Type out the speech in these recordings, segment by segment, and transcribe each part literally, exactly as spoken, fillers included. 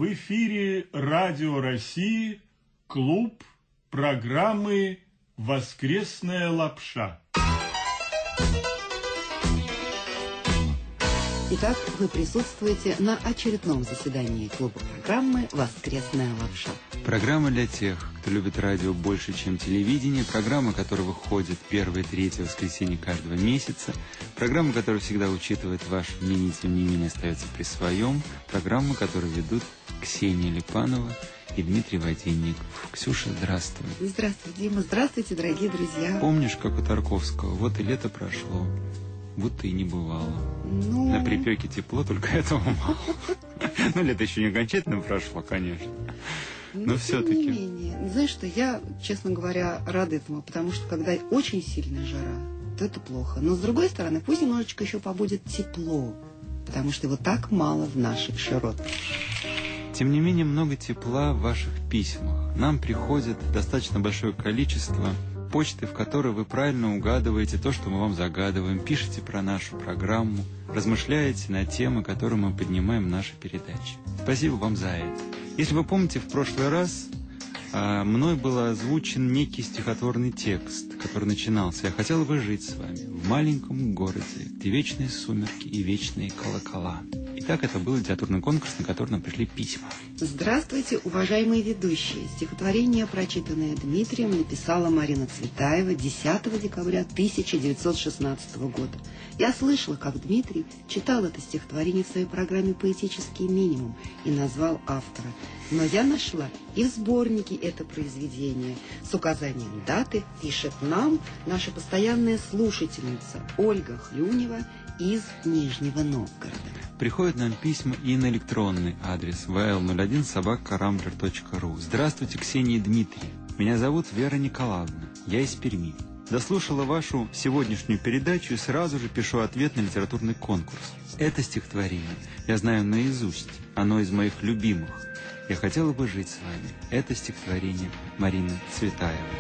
В эфире Радио России, клуб программы «Воскресная лапша». Итак, вы присутствуете на очередном заседании клуба программы «Воскресная лапша». Программа для тех, кто любит радио больше, чем телевидение, программа, которая выходит первое и третье воскресенье каждого месяца, программа, которая всегда учитывает ваше мнение и тем не менее остается при своем, программа, которую ведут Ксения Липанова и Дмитрий Воденников. Ксюша, здравствуй. Здравствуй, Дима. Здравствуйте, дорогие друзья. Помнишь, как у Тарковского? Вот и лето прошло, будто и не бывало. Ну... На припеке тепло, только этого мало. Ну, лето еще не окончательно прошло, конечно. Но, Но все-таки. Тем не менее, знаешь что, я, честно говоря, рада этому, потому что когда очень сильная жара, то это плохо. Но с другой стороны, пусть немножечко еще побудет тепло, потому что его так мало в наших широтах. Тем не менее, много тепла в ваших письмах. Нам приходит достаточно большое количество почты, в которой вы правильно угадываете то, что мы вам загадываем, пишете про нашу программу, размышляете на темы, которые мы поднимаем в нашей передаче. Спасибо вам за это. Если вы помните, в прошлый раз а, мной был озвучен некий стихотворный текст, который начинался: «Я хотел бы жить с вами в маленьком городе, где вечные сумерки и вечные колокола». Итак, это был литературный конкурс, на который нам пришли письма. Здравствуйте, уважаемые ведущие. Стихотворение, прочитанное Дмитрием, написала Марина Цветаева десятого декабря тысяча девятьсот шестнадцатого года. Я слышала, как Дмитрий читал это стихотворение в своей программе «Поэтический минимум» и назвал автора. Но я нашла и в сборнике это произведение. С указанием даты пишет нам наша постоянная слушательница Ольга Хлюнева из Нижнего Новгорода. Приходят нам письма и на электронный адрес вэ эл ноль один собака рамблер точка ру. Здравствуйте, Ксения и Дмитрий. Меня зовут Вера Николаевна. Я из Перми. Дослушала вашу сегодняшнюю передачу и сразу же пишу ответ на литературный конкурс. Это стихотворение я знаю наизусть. Оно из моих любимых. Я хотела бы жить с вами. Это стихотворение Марины Цветаевой.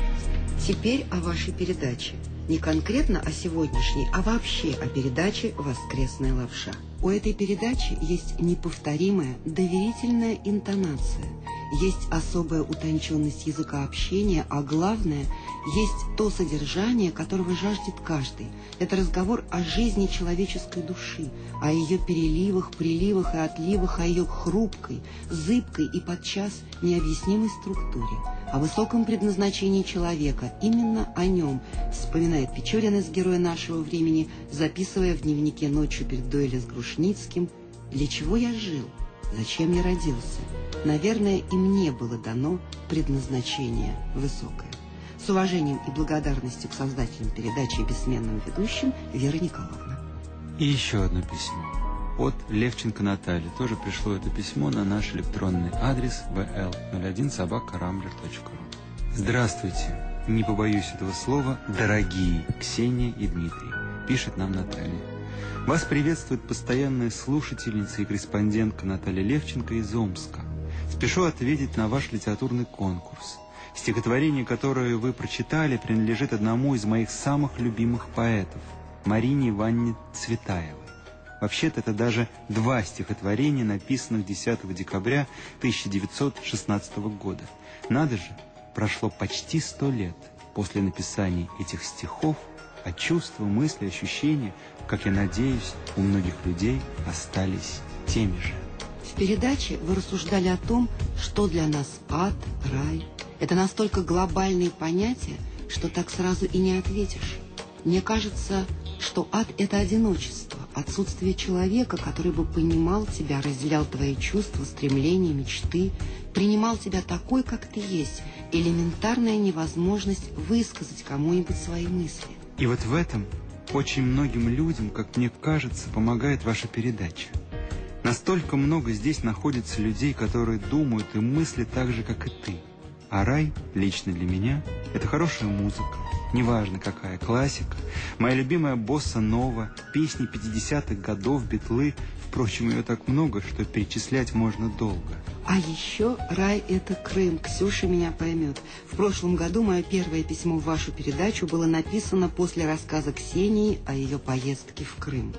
Теперь о вашей передаче. Не конкретно о сегодняшней, а вообще о передаче «Воскресная лапша». У этой передачи есть неповторимая, доверительная интонация, есть особая утонченность языка общения, а главное, есть то содержание, которого жаждет каждый. Это разговор о жизни человеческой души, о ее переливах, приливах и отливах, о ее хрупкой, зыбкой и подчас необъяснимой структуре, о высоком предназначении человека. Именно о нем вспоминает Печорин из «Героя нашего времени», записывая в дневнике ночью перед дуэлью с Грушницким: «Для чего я жил? Зачем я родился? Наверное, и мне было дано предназначение высокое». С уважением и благодарностью к создателям передачи и бессменным ведущим, Вера Николаевна. И еще одно письмо. От Левченко Натальи. Тоже пришло это письмо на наш электронный адрес вэ эл ноль один собака рамблер точка ру. Здравствуйте, не побоюсь этого слова, дорогие Ксения и Дмитрий, пишет нам Наталья. Вас приветствует постоянная слушательница и корреспондентка Наталья Левченко из Омска. Спешу ответить на ваш литературный конкурс. Стихотворение, которое вы прочитали, принадлежит одному из моих самых любимых поэтов, Марине Ивановне Цветаевой. Вообще-то это даже два стихотворения, написанных десятого декабря тысяча девятьсот шестнадцатого года. Надо же, прошло почти сто лет после написания этих стихов, а чувства, мысли, ощущения, как я надеюсь, у многих людей остались теми же. В передаче вы рассуждали о том, что для нас ад, рай. Это настолько глобальные понятия, что так сразу и не ответишь. Мне кажется, что ад – это одиночество, отсутствие человека, который бы понимал тебя, разделял твои чувства, стремления, мечты, принимал тебя такой, как ты есть, элементарная невозможность высказать кому-нибудь свои мысли. И вот в этом очень многим людям, как мне кажется, помогает ваша передача. Настолько много здесь находится людей, которые думают и мыслят так же, как и ты. А рай, лично для меня, это хорошая музыка, неважно какая, классика, моя любимая босса-нова, песни пятидесятых годов, битлы. Впрочем, ее так много, что перечислять можно долго. А еще рай – это Крым. Ксюша меня поймет. В прошлом году мое первое письмо в вашу передачу было написано после рассказа Ксении о ее поездке в Крым.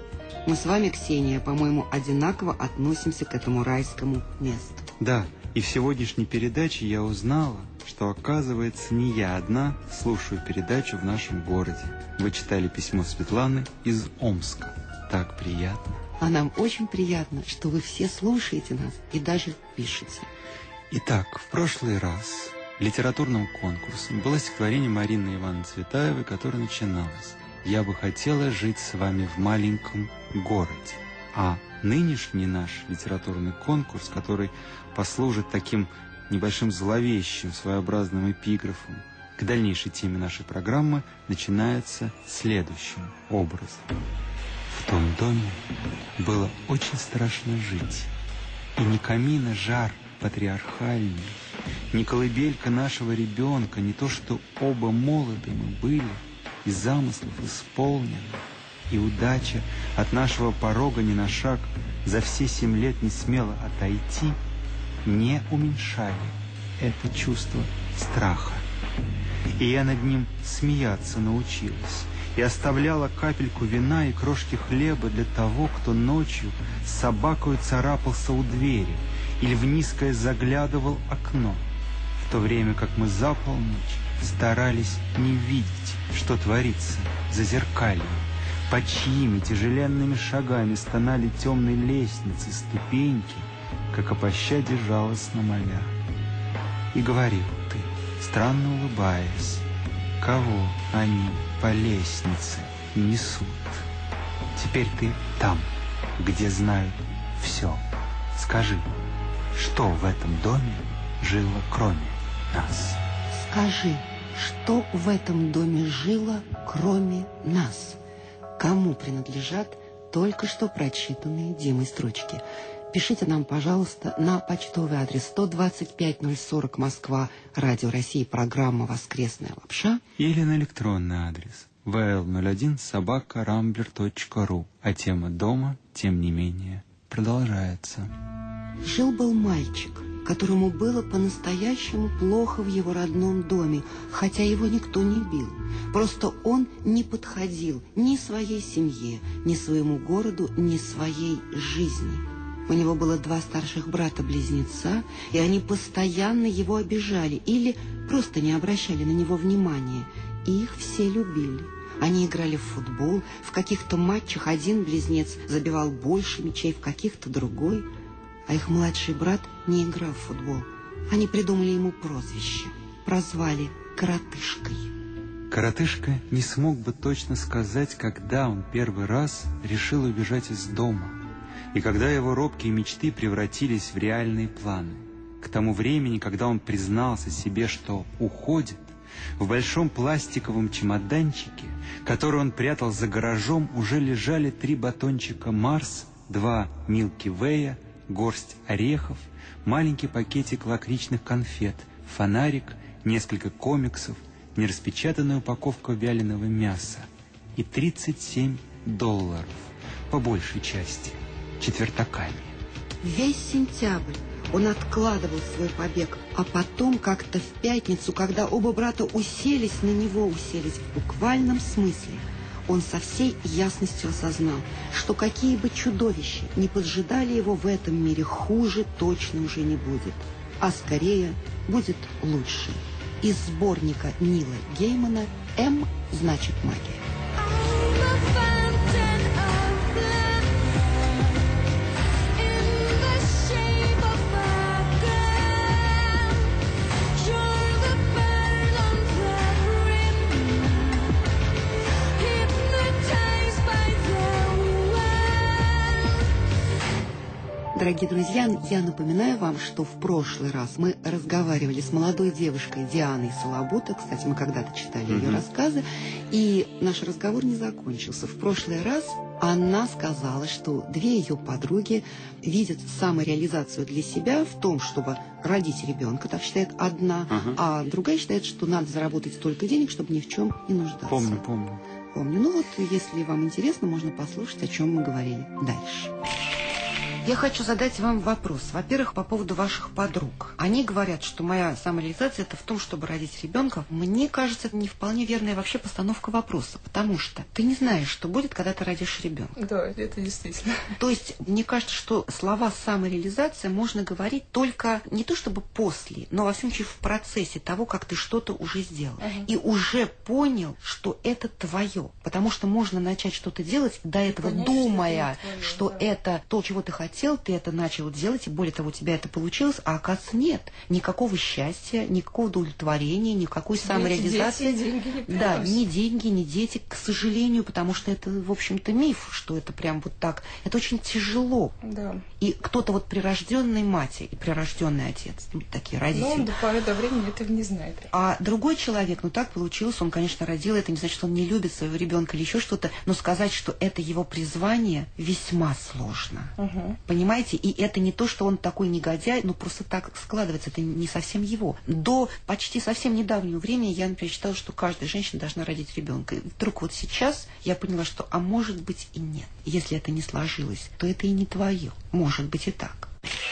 Мы с вами, Ксения, по-моему, одинаково относимся к этому райскому месту. Да, и в сегодняшней передаче я узнала, что, оказывается, не я одна слушаю передачу в нашем городе. Вы читали письмо Светланы из Омска. Так приятно. А нам очень приятно, что вы все слушаете нас и даже пишете. Итак, в прошлый раз литературным конкурсом было стихотворение Марины Ивановны Цветаевой, которое начиналось: «Я бы хотела жить с вами в маленьком городе». А нынешний наш литературный конкурс, который послужит таким небольшим зловещим, своеобразным эпиграфом к дальнейшей теме нашей программы, начинается следующим образом. В том доме было очень страшно жить, и ни камина жар патриархальный, ни колыбелька нашего ребенка, не то что оба молоды мы были, и замыслов исполнены, и удача от нашего порога ни на шаг за все семь лет не смела отойти, не уменьшали это чувство страха. И я над ним смеяться научилась, и оставляла капельку вина и крошки хлеба для того, кто ночью с собакою царапался у двери или в низкое заглядывал окно, в то время как мы за полночь старались не видеть, что творится за зеркальем, под чьими тяжеленными шагами стонали темные лестницы, ступеньки, как о пощаде жалостно моля. И говорил ты, странно улыбаясь, кого они по лестнице несут. Теперь ты там, где знают все. Скажи, что в этом доме жило кроме нас? Скажи, что в этом доме жило кроме нас? Кому принадлежат только что прочитанные Димой строчки? Пишите нам, пожалуйста, на почтовый адрес сто двадцать пять ноль сорок Москва, Радио России, программа «Воскресная лапша». Или на электронный адрес вэ эл ноль один собака рамблер точка ру. А тема дома, тем не менее, продолжается. Жил-был мальчик, которому было по-настоящему плохо в его родном доме, хотя его никто не бил. Просто он не подходил ни своей семье, ни своему городу, ни своей жизни. У него было два старших брата-близнеца, и они постоянно его обижали или просто не обращали на него внимания. И их все любили. Они играли в футбол, в каких-то матчах один близнец забивал больше мячей, в каких-то другой. А их младший брат не играл в футбол. Они придумали ему прозвище. Прозвали Коротышкой. Коротышка не смог бы точно сказать, когда он первый раз решил убежать из дома, и когда его робкие мечты превратились в реальные планы. К тому времени, когда он признался себе, что уходит, в большом пластиковом чемоданчике, который он прятал за гаражом, уже лежали три батончика Марс, два Милки Вэя, горсть орехов, маленький пакетик лакричных конфет, фонарик, несколько комиксов, нераспечатанная упаковка вяленого мяса и тридцать семь долларов, по большей части, четвертаками. Весь сентябрь он откладывал свой побег, а потом как-то в пятницу, когда оба брата уселись на него, уселись в буквальном смысле, он со всей ясностью осознал, что какие бы чудовища не поджидали его в этом мире, хуже точно уже не будет, а скорее будет лучше. Из сборника Нила Геймана «М» значит магия. Дорогие друзья, я напоминаю вам, что в прошлый раз мы разговаривали с молодой девушкой Дианой Солобута. Кстати, мы когда-то читали mm-hmm. ее рассказы, и наш разговор не закончился. В прошлый раз она сказала, что две ее подруги видят самореализацию для себя в том, чтобы родить ребенка, так считает одна, uh-huh. а другая считает, что надо заработать столько денег, чтобы ни в чем не нуждаться. Помню, помню. Помню. Ну вот, если вам интересно, можно послушать, о чем мы говорили дальше. Я хочу задать вам вопрос. Во-первых, по поводу ваших подруг. Они говорят, что моя самореализация – это в том, чтобы родить ребенка. Мне кажется, это не вполне верная вообще постановка вопроса, потому что ты не знаешь, что будет, когда ты родишь ребенка. Да, это действительно. То есть, мне кажется, что слова самореализация можно говорить только не то чтобы после, но во всяком случае в процессе того, как ты что-то уже сделал. Uh-huh. И уже понял, что это твое. Потому что можно начать что-то делать, до этого понять, думая, что, твое, что да. это то, чего ты хотел, ты это начал делать, и более того, у тебя это получилось, а оказывается нет. Никакого счастья, никакого удовлетворения, никакой тебе самореализации. Деньги не да, ни деньги, ни дети, к сожалению, потому что это, в общем-то, миф, что это прям вот так. Это очень тяжело. Да. И кто-то вот прирожденный мать и прирожденный отец, ну, такие родители. Но он до поры до времени этого не знает. А другой человек, ну так получилось, он, конечно, родил это, не значит, что он не любит своего ребенка или еще что-то, но сказать, что это его призвание, весьма сложно. Угу. Понимаете? И это не то, что он такой негодяй, ну просто так складывается, это не совсем его. До почти совсем недавнего времени я, например, считала, что каждая женщина должна родить ребенка. И вдруг вот сейчас я поняла, что, а может быть и нет. Если это не сложилось, то это и не твое. Может быть и так.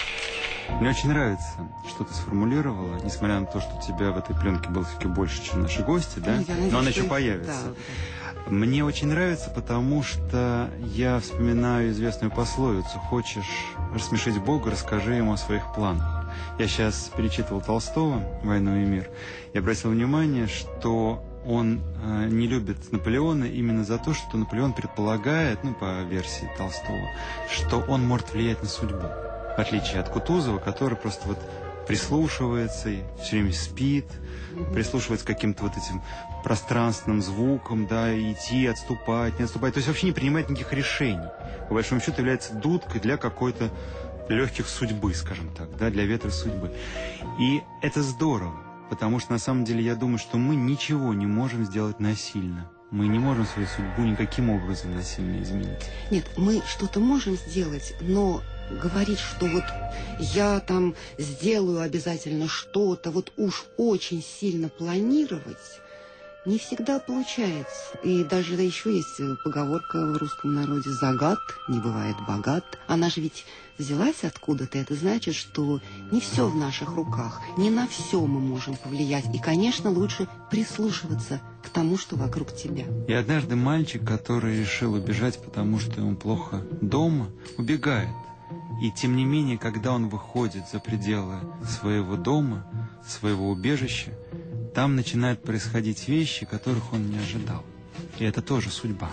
Мне очень нравится, что ты сформулировала, несмотря на то, что у тебя в этой пленке было все-таки больше, чем наши гости, да? Надеюсь, но она еще их... появится. Да. Мне очень нравится, потому что я вспоминаю известную пословицу: «Хочешь рассмешить Бога, расскажи ему о своих планах». Я сейчас перечитывал Толстого «Войну и мир» и обратил внимание, что он э, не любит Наполеона именно за то, что Наполеон предполагает, ну, по версии Толстого, что он может влиять на судьбу. В отличие от Кутузова, который просто вот прислушивается и все время спит, mm-hmm. прислушивается к каким-то вот этим пространственным звукам, да, идти, отступать, не отступать. То есть вообще не принимает никаких решений. По большому счету является дудкой для какой-то легких судьбы, скажем так, да, для ветра судьбы. И это здорово, потому что на самом деле я думаю, что мы ничего не можем сделать насильно. Мы не можем свою судьбу никаким образом насильно изменить. Нет, мы что-то можем сделать, но говорить, что вот я там сделаю обязательно что-то, вот уж очень сильно планировать, не всегда получается. И даже да, еще есть поговорка в русском народе: «Загад не бывает богат». Она же ведь взялась откуда-то. Это значит, что не все в наших руках, не на все мы можем повлиять. И, конечно, лучше прислушиваться к тому, что вокруг тебя. И однажды мальчик, который решил убежать, потому что ему плохо дома, убегает. И тем не менее, когда он выходит за пределы своего дома, своего убежища, там начинают происходить вещи, которых он не ожидал. И это тоже судьба.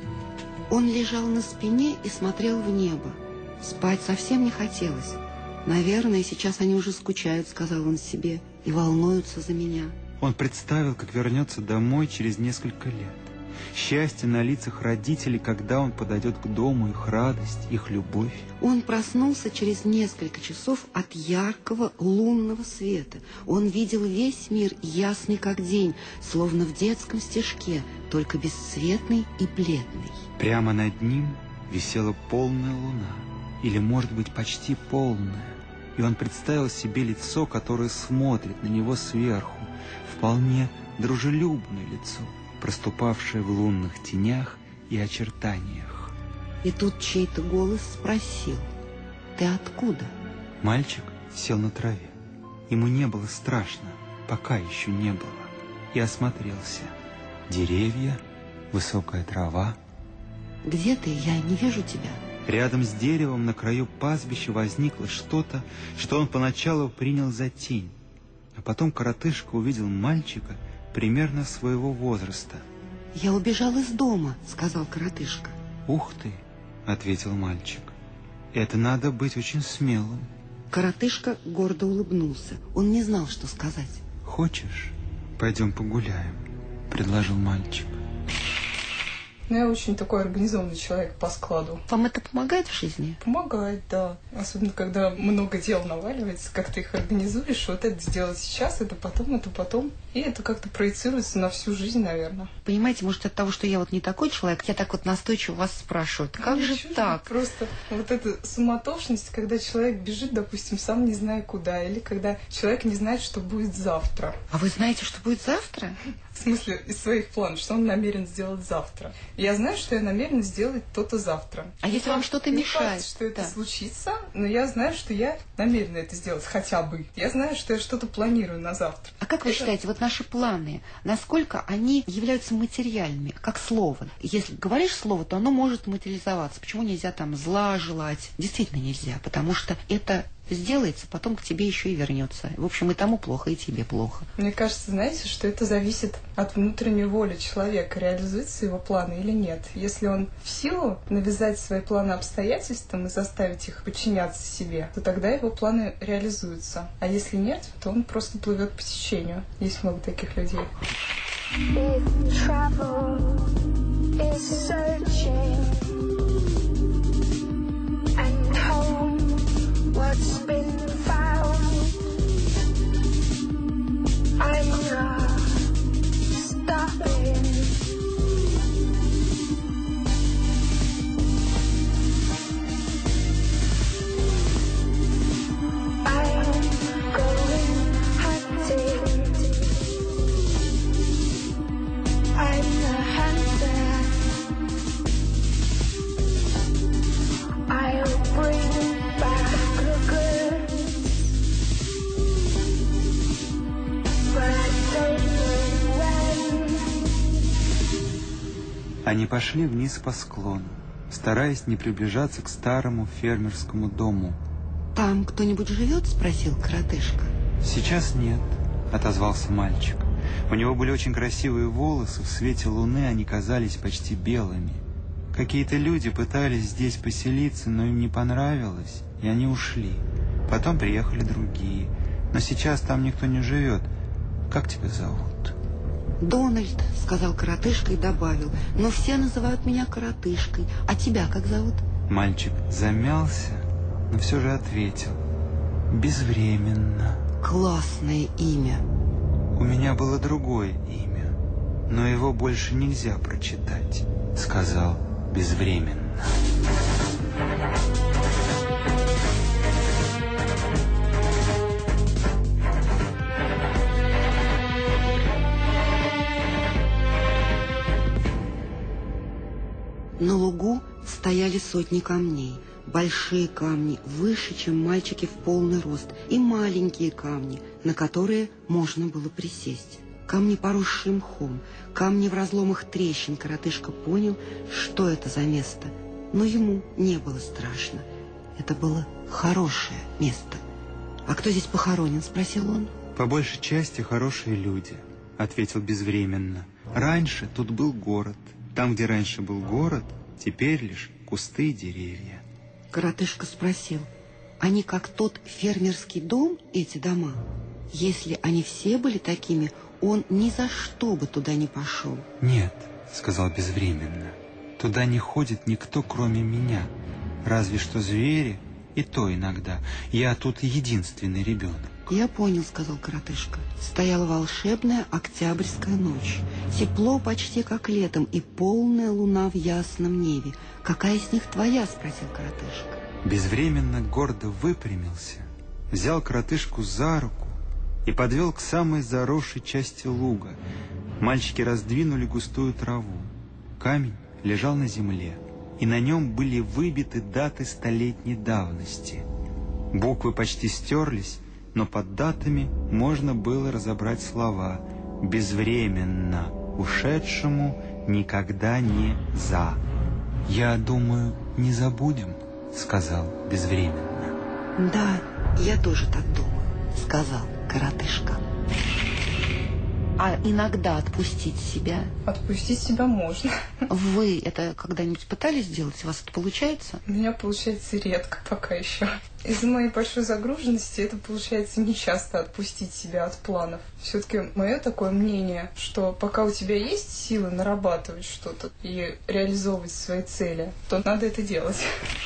Он лежал на спине и смотрел в небо. Спать совсем не хотелось. «Наверное, сейчас они уже скучают», — сказал он себе, — «и волнуются за меня». Он представил, как вернется домой через несколько лет. Счастье на лицах родителей, когда он подойдет к дому, их радость, их любовь. Он проснулся через несколько часов от яркого лунного света. Он видел весь мир ясный как день, словно в детском стишке, только бесцветный и бледный. Прямо над ним висела полная луна, или, может быть, почти полная. И он представил себе лицо, которое смотрит на него сверху, вполне дружелюбное лицо, проступавшее в лунных тенях и очертаниях. И тут чей-то голос спросил: «Ты откуда?» Мальчик сел на траве. Ему не было страшно, пока еще не было. И осмотрелся. Деревья, высокая трава. «Где ты? Я не вижу тебя». Рядом с деревом на краю пастбища возникло что-то, что он поначалу принял за тень. А потом коротышка увидел мальчика примерно своего возраста. «Я убежал из дома», — сказал коротышка. «Ух ты», — ответил мальчик, — «это надо быть очень смелым». Коротышка гордо улыбнулся. Он не знал, что сказать. «Хочешь, пойдем погуляем?» — предложил мальчик. Ну, я очень такой организованный человек по складу. Вам это помогает в жизни? Помогает, да. Особенно, когда много дел наваливается, как ты их организуешь. Вот это сделать сейчас, это потом, это потом. И это как-то проецируется на всю жизнь, наверное. Понимаете, может, от того, что я вот не такой человек, я так вот настойчиво вас спрашиваю. Как ну, же так? Просто вот эта суматошность, когда человек бежит, допустим, сам не зная куда. Или когда человек не знает, что будет завтра. А вы знаете, что будет завтра? В смысле, из своих планов, что он намерен сделать завтра. Я знаю, что я намерена сделать то-то завтра. А если вам что-то не мешает? факт, что это Да. случится, но я знаю, что я намерена это сделать хотя бы. Я знаю, что я что-то планирую на завтра. А как вы Это- считаете, вот наши планы, насколько они являются материальными, как слово? Если говоришь слово, то оно может материализоваться. Почему нельзя там зла желать? Действительно нельзя, потому что это сделается, потом к тебе еще и вернется. В общем, и тому плохо, и тебе плохо. Мне кажется, знаете, что это зависит от внутренней воли человека, реализуются его планы или нет. Если он в силу навязать свои планы обстоятельствам и заставить их подчиняться себе, то тогда его планы реализуются. А если нет, то он просто плывет по течению. Есть много таких людей. If travel is searching and home what's been found, I'm not stopping. I'm going hunting. I'm the hunter. I'll bring back the good, but I don't know when. Они пошли вниз по склону, стараясь не приближаться к старому фермерскому дому. «Там кто-нибудь живет?» – спросил коротышка. «Сейчас нет», — отозвался мальчик. У него были очень красивые волосы, в свете луны они казались почти белыми. Какие-то люди пытались здесь поселиться, но им не понравилось, и они ушли. Потом приехали другие. Но сейчас там никто не живет. Как тебя зовут?» «Дональд», — сказал коротышка и добавил. «Но все называют меня коротышкой. А тебя как зовут?» Мальчик замялся, но все же ответил: «Безвременно». «Классное имя». «У меня было другое имя, но его больше нельзя прочитать», — сказал безвременно. На лугу стояли сотни камней. Большие камни, выше, чем мальчики в полный рост, и маленькие камни, на которые можно было присесть. Камни, поросшие мхом, камни в разломах трещин. Коротышка понял, что это за место, но ему не было страшно. Это было хорошее место. «А кто здесь похоронен?» – спросил он. «По большей части хорошие люди», — ответил безвременно. «Раньше тут был город. Там, где раньше был город, теперь лишь кусты и деревья». Коротышка спросил: «Они как тот фермерский дом, эти дома? Если они все были такими, он ни за что бы туда не пошел». «Нет», — сказал безвременно, — «туда не ходит никто, кроме меня. Разве что звери, и то иногда. Я тут единственный ребенок». «Я понял», — сказал коротышка. Стояла волшебная октябрьская ночь. Тепло почти как летом и полная луна в ясном небе. «Какая из них твоя?» — спросил коротышка. Безвременно гордо выпрямился, взял коротышку за руку и подвел к самой заросшей части луга. Мальчики раздвинули густую траву. Камень лежал на земле, и на нем были выбиты даты столетней давности. Буквы почти стерлись, но под датами можно было разобрать слова «безвременно ушедшему никогда не за». «Я думаю, не забудем», — сказал безвременно. «Да, я тоже так думаю», — сказал коротышка. «А иногда отпустить себя? Отпустить себя можно. Вы это когда-нибудь пытались сделать? У вас это получается?» У меня получается редко пока еще. Из-за моей большой загруженности это получается нечасто отпустить себя от планов. Все-таки мое такое мнение, что пока у тебя есть силы нарабатывать что-то и реализовывать свои цели, то надо это делать.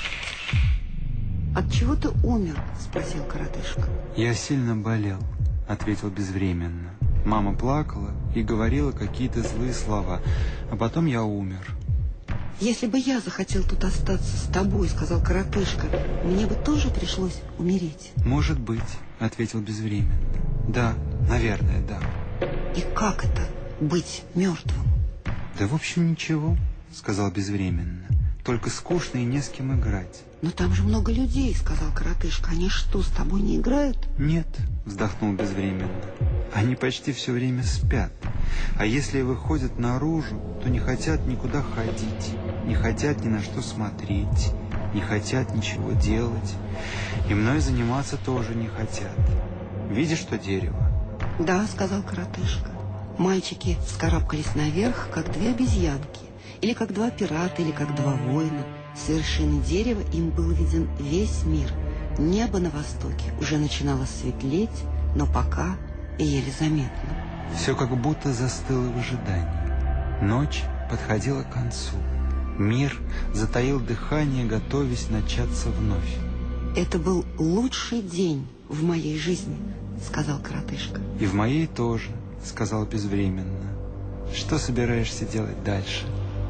«От чего ты умер?» – спросил коротышка. «Я сильно болел», — ответил безвременно. «Мама плакала и говорила какие-то злые слова, а потом я умер». «Если бы я захотел тут остаться с тобой, — сказал коротышка, — мне бы тоже пришлось умереть». «Может быть», — ответил безвременно. «Да, наверное, да». «И как это — быть мертвым?» «Да, в общем, ничего», — сказал безвременно. Только скучно и не с кем играть. Но там же много людей, сказал коротышка. Они что, с тобой не играют? Нет, вздохнул безвременно. Они почти все время спят. А если выходят наружу, то не хотят никуда ходить, не хотят ни на что смотреть, не хотят ничего делать. И мной заниматься тоже не хотят. Видишь, что дерево? Да, сказал коротышка. Мальчики вскарабкались наверх, как две обезьянки. Или как два пирата, или как два воина. С вершины дерева им был виден весь мир. Небо на востоке уже начинало светлеть, но пока еле заметно. Все как будто застыло в ожидании. Ночь подходила к концу. Мир затаил дыхание, готовясь начаться вновь. Это был лучший день в моей жизни, сказал коротышка. И в моей тоже, сказал безвременно. Что собираешься делать дальше?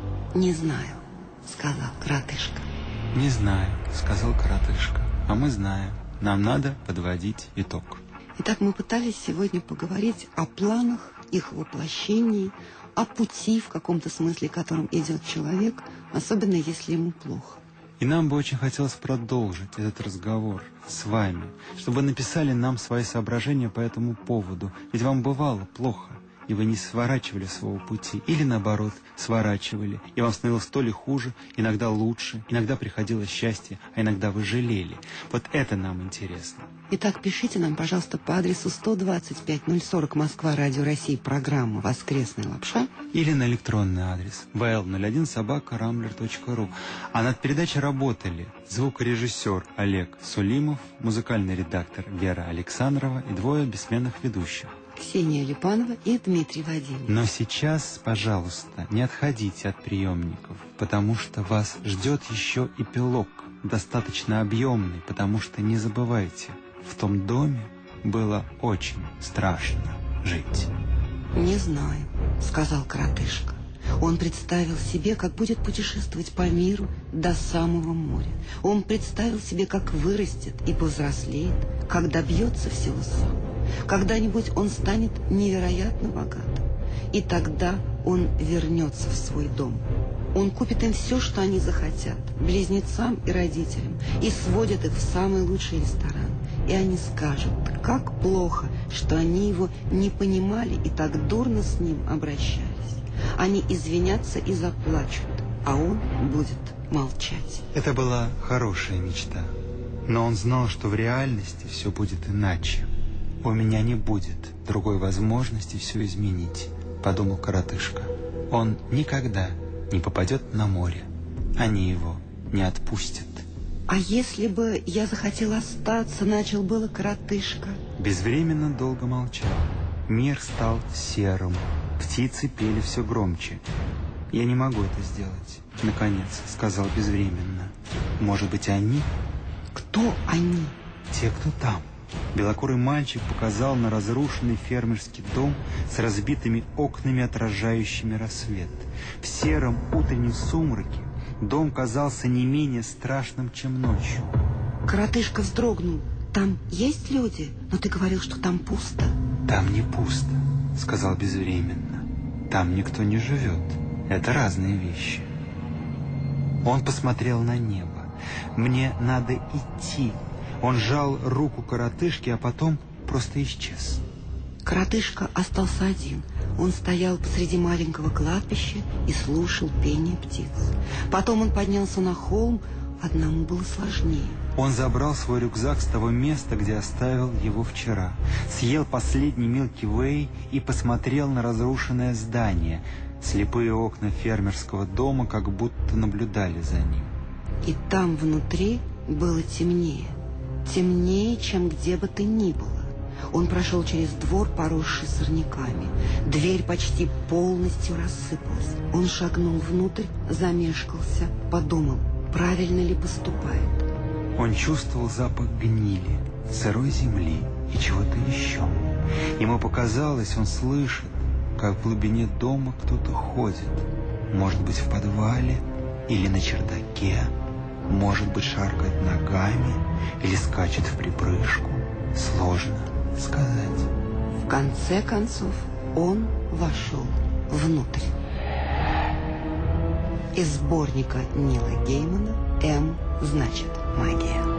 Не знаю, сказал коротышка. Не знаю, сказал коротышка. А мы знаем. Нам надо подводить итог. Итак, мы пытались сегодня поговорить о планах, их воплощении, о пути, в каком-то смысле, которым идет человек, особенно если ему плохо. И нам бы очень хотелось продолжить этот разговор с вами, чтобы вы написали нам свои соображения по этому поводу. Ведь вам бывало плохо, и вы не сворачивали своего пути, или наоборот, сворачивали, и вам становилось то ли хуже, иногда лучше, иногда приходило счастье, а иногда вы жалели. Вот это нам интересно. Итак, пишите нам, пожалуйста, по адресу сто двадцать пять ноль сорок Москва, Радио России, программа «Воскресная лапша». Или на электронный адрес вэ эл ноль один собака рамблер точка ру. А над передачей работали звукорежиссер Олег Сулимов, музыкальный редактор Вера Александрова и двое бессменных ведущих. Ксения Липанова и Дмитрий Вадимов. Но сейчас, пожалуйста, не отходите от приемников, потому что вас ждет еще эпилог, достаточно объемный, потому что не забывайте, в том доме было очень страшно жить. «Не знаю», — сказал коротышка. Он представил себе, как будет путешествовать по миру до самого моря. Он представил себе, как вырастет и повзрослеет, как добьется всего сам. Когда-нибудь он станет невероятно богатым. И тогда он вернется в свой дом. Он купит им все, что они захотят, близнецам и родителям, и сводит их в самый лучший ресторан. И они скажут, как плохо, что они его не понимали и так дурно с ним обращались. Они извинятся и заплачут, а он будет молчать. Это была хорошая мечта. Но он знал, что в реальности все будет иначе. «У меня не будет другой возможности все изменить», — подумал коротышка. «Он никогда не попадет на море. Они его не отпустят». «А если бы я захотела остаться», — начал было коротышка. Безвременно долго молчал. Мир стал серым. Птицы пели все громче. «Я не могу это сделать», — наконец сказал безвременно. «Может быть, они?» «Кто они?» «Те, кто там». Белокурый мальчик показал на разрушенный фермерский дом с разбитыми окнами, отражающими рассвет. В сером утреннем сумраке дом казался не менее страшным, чем ночью. Коротышка вздрогнул. «Там есть люди? Но ты говорил, что там пусто». «Там не пусто», — сказал безвременно. «Там никто не живет. Это разные вещи». Он посмотрел на небо. «Мне надо идти». Он сжал руку коротышки, а потом просто исчез. Коротышка остался один. Он стоял посреди маленького кладбища и слушал пение птиц. Потом он поднялся на холм, одному было сложнее. Он забрал свой рюкзак с того места, где оставил его вчера, съел последний Милки Вей и посмотрел на разрушенное здание. Слепые окна фермерского дома как будто наблюдали за ним. И там внутри было темнее. Темнее, чем где бы то ни было. Он прошел через двор, поросший сорняками. Дверь почти полностью рассыпалась. Он шагнул внутрь, замешкался, подумал, правильно ли поступает. Он чувствовал запах гнили, сырой земли и чего-то еще. Ему показалось, он слышит, как в глубине дома кто-то ходит. Может быть, в подвале или на чердаке. Может быть, шаркает ногами или скачет в припрыжку. Сложно сказать. В конце концов, он вошел внутрь. из сборника Нила Геймана «М значит магия».